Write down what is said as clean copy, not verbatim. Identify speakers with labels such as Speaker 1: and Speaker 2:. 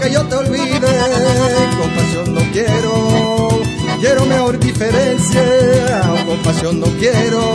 Speaker 1: que yo te olvide, compasión no quiero, quiero mejor diferencia, compasión no quiero,